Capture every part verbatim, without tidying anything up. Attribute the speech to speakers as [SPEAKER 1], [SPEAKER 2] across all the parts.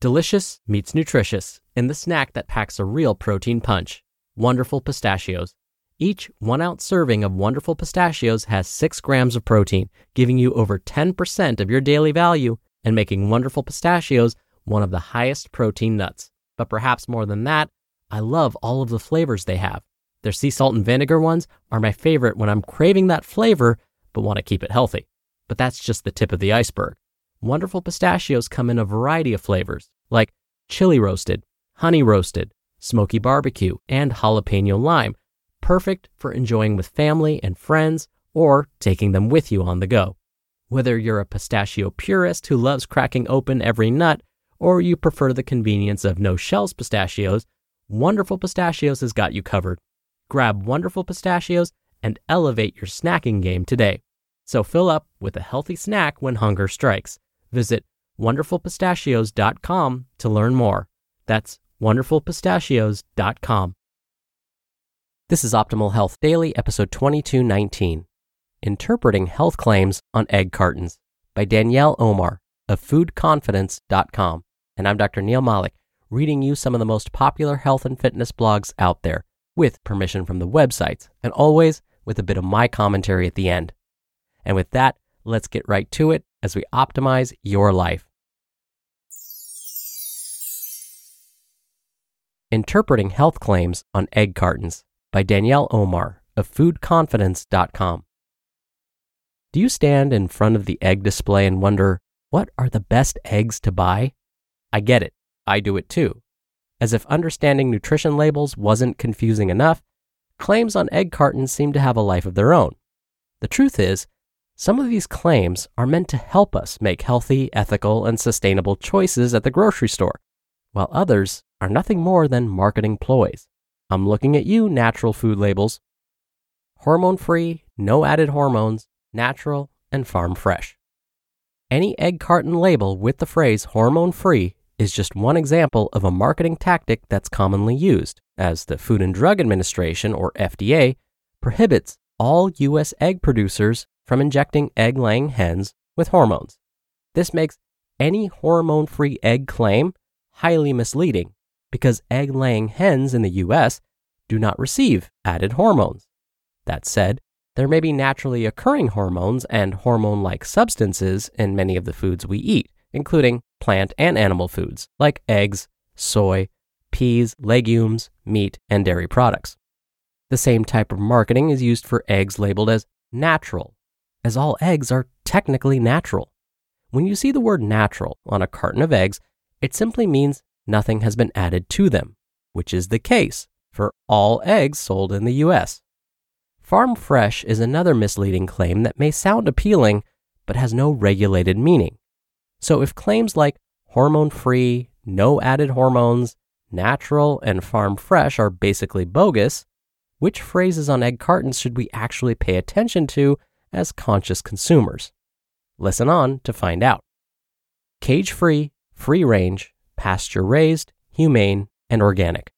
[SPEAKER 1] Delicious meets nutritious in the snack that packs a real protein punch. Wonderful Pistachios. Each one-ounce serving of Wonderful Pistachios has six grams of protein, giving you over ten percent of your daily value and making Wonderful Pistachios one of the highest protein nuts. But perhaps more than that, I love all of the flavors they have. Their sea salt and vinegar ones are my favorite when I'm craving that flavor but want to keep it healthy. But that's just the tip of the iceberg. Wonderful Pistachios come in a variety of flavors, like chili roasted, honey roasted, smoky barbecue, and jalapeno lime, perfect for enjoying with family and friends or taking them with you on the go. Whether you're a pistachio purist who loves cracking open every nut, or you prefer the convenience of no-shells pistachios, Wonderful Pistachios has got you covered. Grab Wonderful Pistachios and elevate your snacking game today. So fill up with a healthy snack when hunger strikes. Visit wonderful pistachios dot com to learn more. That's wonderful pistachios dot com. This is Optimal Health Daily, episode twenty-two nineteen, Interpreting Health Claims on Egg Cartons by Danielle Omar of food confidence dot com. And I'm Doctor Neil Malik, reading you some of the most popular health and fitness blogs out there, with permission from the websites, and always with a bit of my commentary at the end. And with that, let's get right to it as we optimize your life. Interpreting Health Claims on Egg Cartons by Danielle Omar of food confidence dot com. Do you stand in front of the egg display and wonder, what are the best eggs to buy? I get it. I do it too. As if understanding nutrition labels wasn't confusing enough, claims on egg cartons seem to have a life of their own. The truth is, some of these claims are meant to help us make healthy, ethical, and sustainable choices at the grocery store, while others are nothing more than marketing ploys. I'm looking at you, natural food labels. Hormone-free, no added hormones, natural, and farm fresh. Any egg carton label with the phrase hormone-free is just one example of a marketing tactic that's commonly used, as the Food and Drug Administration, or F D A, prohibits all U S egg producers from injecting egg-laying hens with hormones. This makes any hormone-free egg claim highly misleading because egg-laying hens in the U S do not receive added hormones. That said, there may be naturally occurring hormones and hormone-like substances in many of the foods we eat, including plant and animal foods like eggs, soy, peas, legumes, meat, and dairy products. The same type of marketing is used for eggs labeled as natural, as all eggs are technically natural. When you see the word natural on a carton of eggs, it simply means nothing has been added to them, which is the case for all eggs sold in the U S. Farm fresh is another misleading claim that may sound appealing, but has no regulated meaning. So if claims like hormone-free, no added hormones, natural, and farm fresh are basically bogus, which phrases on egg cartons should we actually pay attention to as conscious consumers? Listen on to find out. Cage-free, free-range, pasture-raised, humane, and organic.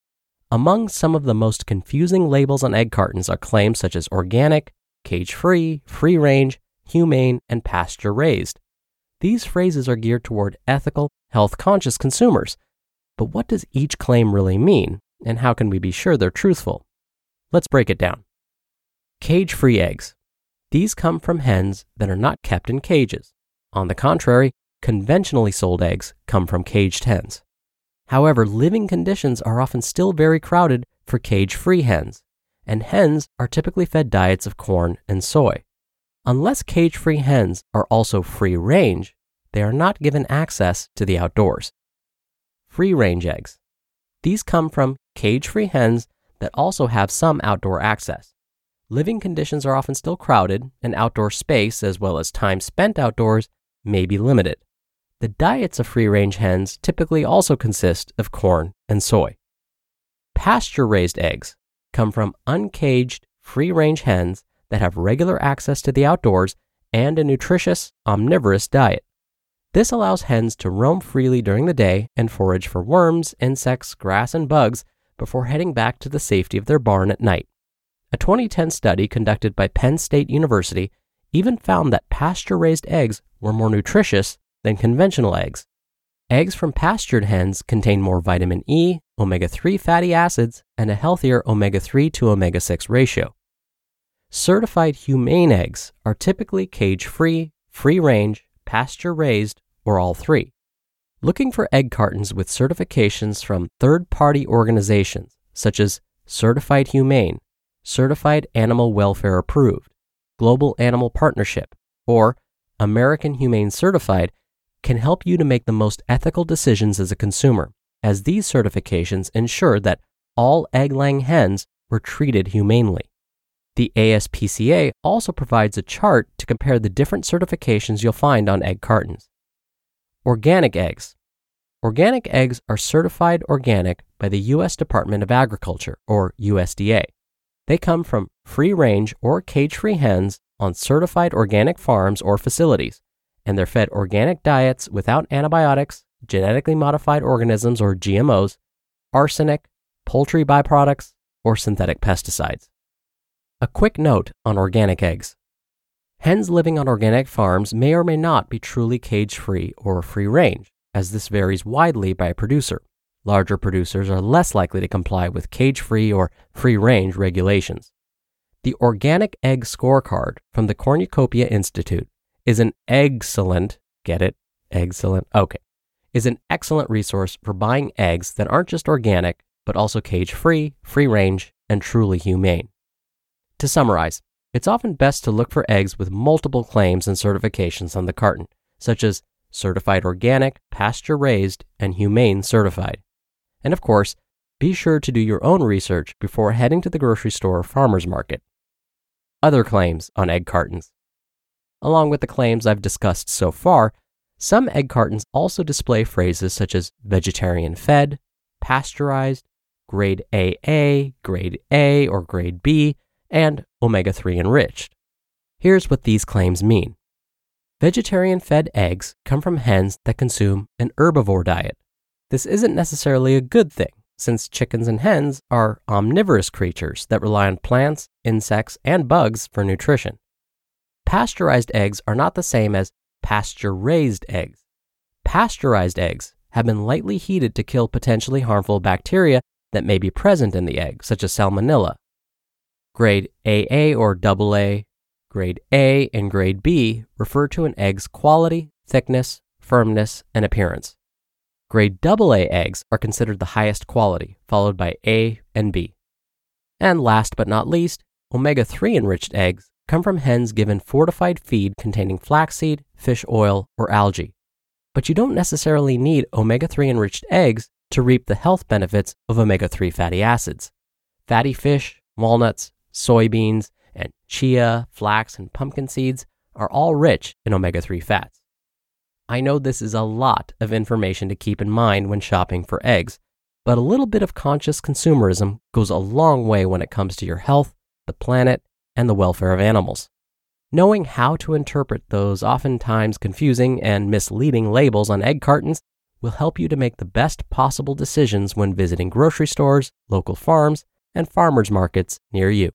[SPEAKER 1] Among some of the most confusing labels on egg cartons are claims such as organic, cage-free, free-range, humane, and pasture-raised. These phrases are geared toward ethical, health-conscious consumers. But what does each claim really mean, and how can we be sure they're truthful? Let's break it down. Cage-free eggs. These come from hens that are not kept in cages. On the contrary, conventionally sold eggs come from caged hens. However, living conditions are often still very crowded for cage-free hens, and hens are typically fed diets of corn and soy. Unless cage-free hens are also free-range, they are not given access to the outdoors. Free-range eggs. These come from cage-free hens that also have some outdoor access. Living conditions are often still crowded, and outdoor space, as well as time spent outdoors, may be limited. The diets of free-range hens typically also consist of corn and soy. Pasture-raised eggs come from uncaged, free-range hens that have regular access to the outdoors and a nutritious, omnivorous diet. This allows hens to roam freely during the day and forage for worms, insects, grass, and bugs before heading back to the safety of their barn at night. A twenty ten study conducted by Penn State University even found that pasture-raised eggs were more nutritious than conventional eggs. Eggs from pastured hens contain more vitamin E, omega three fatty acids, and a healthier omega three to omega six ratio. Certified humane eggs are typically cage-free, free-range, pasture-raised, or all three. Looking for egg cartons with certifications from third-party organizations such as Certified Humane, Certified Animal Welfare Approved, Global Animal Partnership, or American Humane Certified can help you to make the most ethical decisions as a consumer, as these certifications ensure that all egg-laying hens were treated humanely. The A S P C A also provides a chart to compare the different certifications you'll find on egg cartons. Organic eggs. Organic eggs are certified organic by the U S Department of Agriculture, or U S D A. They come from free-range or cage-free hens on certified organic farms or facilities, and they're fed organic diets without antibiotics, genetically modified organisms or G M Os, arsenic, poultry byproducts, or synthetic pesticides. A quick note on organic eggs. Hens living on organic farms may or may not be truly cage-free or free-range, as this varies widely by producer. Larger producers are less likely to comply with cage-free or free-range regulations. The Organic Egg Scorecard from the Cornucopia Institute is an excellent, get it? Excellent, okay, is an excellent resource for buying eggs that aren't just organic, but also cage-free, free-range, and truly humane. To summarize, it's often best to look for eggs with multiple claims and certifications on the carton, such as certified organic, pasture-raised, and humane certified. And of course, be sure to do your own research before heading to the grocery store or farmer's market. Other claims on egg cartons. Along with the claims I've discussed so far, some egg cartons also display phrases such as vegetarian fed, pasteurized, grade A A, grade A or grade B, and omega three enriched. Here's what these claims mean. Vegetarian-fed eggs come from hens that consume an herbivore diet. This isn't necessarily a good thing, since chickens and hens are omnivorous creatures that rely on plants, insects, and bugs for nutrition. Pasteurized eggs are not the same as pasture-raised eggs. Pasteurized eggs have been lightly heated to kill potentially harmful bacteria that may be present in the egg, such as salmonella. Grade A A or double A, grade A, and grade B refer to an egg's quality, thickness, firmness, and appearance. Grade double A eggs are considered the highest quality, followed by A and B. And last but not least, omega three enriched eggs come from hens given fortified feed containing flaxseed, fish oil, or algae. But you don't necessarily need omega three enriched eggs to reap the health benefits of omega three fatty acids. Fatty fish, walnuts, soybeans, and chia, flax, and pumpkin seeds are all rich in omega three fats. I know this is a lot of information to keep in mind when shopping for eggs, but a little bit of conscious consumerism goes a long way when it comes to your health, the planet, and the welfare of animals. Knowing how to interpret those oftentimes confusing and misleading labels on egg cartons will help you to make the best possible decisions when visiting grocery stores, local farms, and farmers markets near you.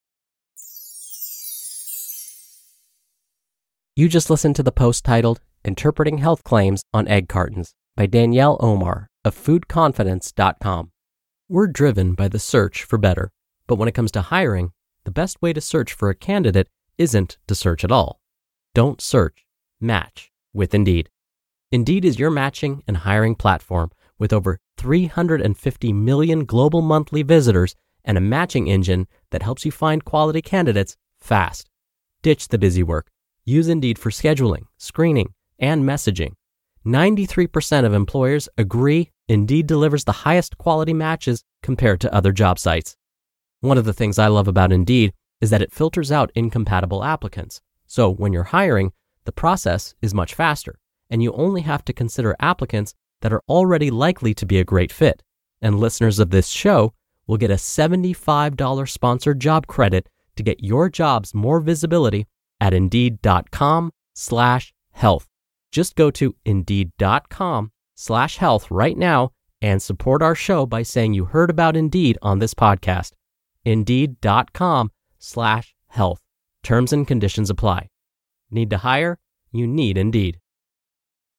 [SPEAKER 1] You just listened to the post titled Interpreting Health Claims on Egg Cartons by Danielle Omar of food confidence dot com. We're driven by the search for better, but when it comes to hiring, the best way to search for a candidate isn't to search at all. Don't search, match with Indeed. Indeed is your matching and hiring platform with over three hundred fifty million global monthly visitors and a matching engine that helps you find quality candidates fast. Ditch the busy work. Use Indeed for scheduling, screening, and messaging. ninety-three percent of employers agree Indeed delivers the highest quality matches compared to other job sites. One of the things I love about Indeed is that it filters out incompatible applicants. So when you're hiring, the process is much faster, and you only have to consider applicants that are already likely to be a great fit. And listeners of this show will get a seventy-five dollars sponsored job credit to get your jobs more visibility at Indeed.com slash health. Just go to Indeed.com slash health right now and support our show by saying you heard about Indeed on this podcast. Indeed.com slash health. Terms and conditions apply. Need to hire? You need Indeed.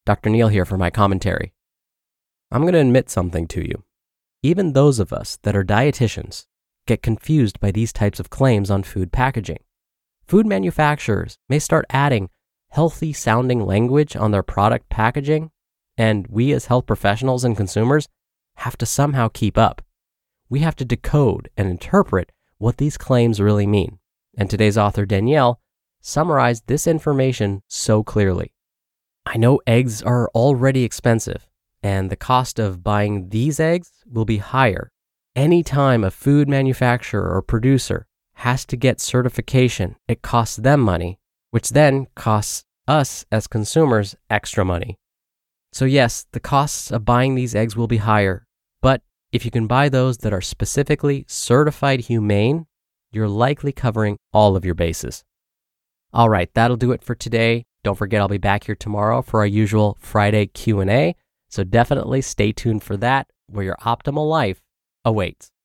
[SPEAKER 1] Doctor Neal here for my commentary. I'm going to admit something to you. Even those of us that are dietitians get confused by these types of claims on food packaging. Food manufacturers may start adding healthy sounding language on their product packaging, and we as health professionals and consumers have to somehow keep up. We have to decode and interpret what these claims really mean. And today's author, Danielle, summarized this information so clearly. I know eggs are already expensive, and the cost of buying these eggs will be higher anytime a food manufacturer or producer has to get certification. It costs them money, which then costs us as consumers extra money. So yes, the costs of buying these eggs will be higher, but if you can buy those that are specifically certified humane, you're likely covering all of your bases. All right, that'll do it for today. Don't forget, I'll be back here tomorrow for our usual Friday Q and A, so definitely stay tuned for that, where your optimal life awaits.